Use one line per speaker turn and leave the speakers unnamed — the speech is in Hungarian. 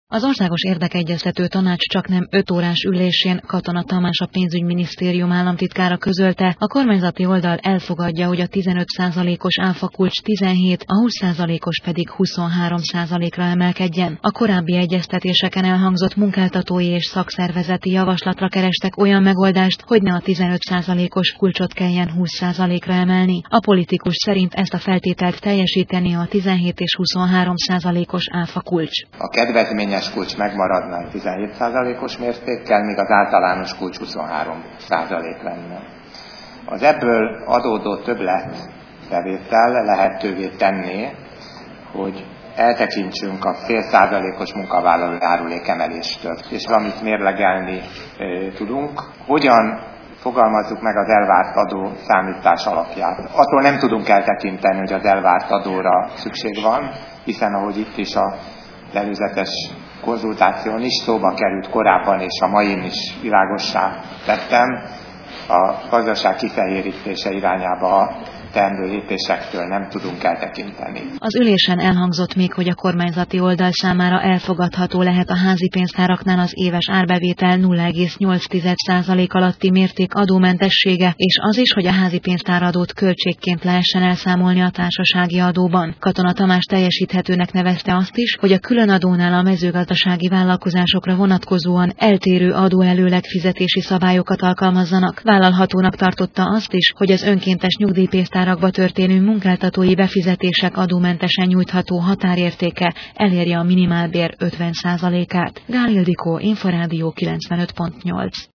Az Országos Érdekegyeztető Tanács csaknem 5 órás ülésén Katona Tamás, a Pénzügyminisztérium államtitkára közölte, a kormányzati oldal elfogadja, hogy a 15%-os áfakulcs 17, a 20%-os pedig 23%-ra emelkedjen. A korábbi egyeztetéseken elhangzott munkáltatói és szakszervezeti javaslatra kerestek olyan megoldást, hogy ne a 15%-os kulcsot kelljen 20%-ra emelni. A politikus szerint ezt a feltételt teljesíteni a 17 és 23%-os áfakulcs.
A kedvezményes kulcs megmaradna 17%-os mértékkel, míg az általános kulcs 23% lenne. Az ebből adódó többletbevétel lehetővé tenné, hogy eltekintsünk a fél százalékos munkavállalói járulék emeléstől, és valamit mérlegelni tudunk. Hogyan fogalmazzuk meg az elvárt adó számítás alapját? Attól nem tudunk eltekinteni, hogy az elvárt adóra szükség van, hiszen ahogy itt is a előzetes konzultáción is szóba került korábban, és a main is világossá tettem, a gazdaság kifehérítése irányába teendő lépésektől nem tudunk eltekinteni.
Az ülésen elhangzott még, hogy a kormányzati oldal számára elfogadható lehet a házi pénztáraknál az éves árbevétel 0,8% alatti mérték adómentessége, és az is, hogy a házi pénztáradót költségként lehessen elszámolni a társasági adóban. Katona Tamás teljesíthetőnek nevezte azt is, hogy a különadónál a mezőgazdasági vállalkozásokra vonatkozóan eltérő adóelőleg fizetési szabályokat alkalmazzanak. Vállalhatónak tartotta azt is, hogy az önkéntes nyugdíjpénztárakba történő munkáltatói befizetések adómentesen nyújtható határértéke elérje a minimálbér 50%-át. Gál Ildikó, Inforádió 95.8.